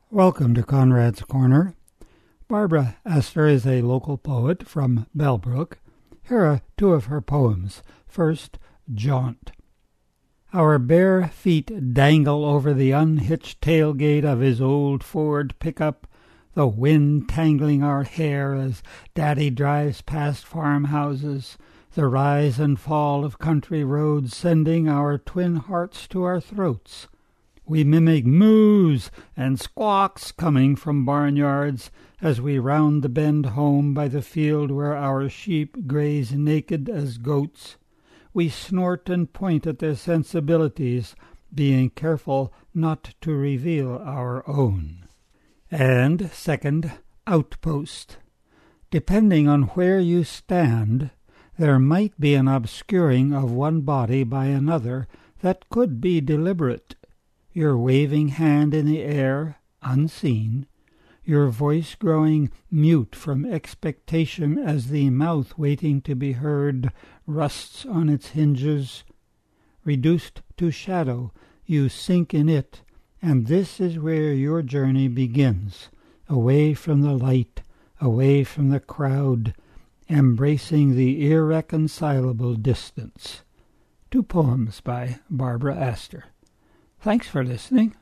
Welcome to Conrad's Corner. Barbara Astor is a local poet from Bellbrook. Here are two of her poems. First, Jaunt. Our bare feet dangle over the unhitched tailgate of his old Ford pickup, the wind tangling our hair as Daddy drives past farmhouses, the rise and fall of country roads sending our twin hearts to our throats. We mimic moos and squawks coming from barnyards as we round the bend home by the field where our sheep graze naked as goats. We snort and point at their sensibilities, being careful not to reveal our own. And second, Outpost. Depending on where you stand, there might be an obscuring of one body by another that could be deliberate. Your waving hand in the air, unseen, your voice growing mute from expectation as the mouth waiting to be heard rusts on its hinges. Reduced to shadow, you sink in it, and this is where your journey begins, away from the light, away from the crowd, embracing the irreconcilable distance. Two poems by Barbara Astor. Thanks for listening.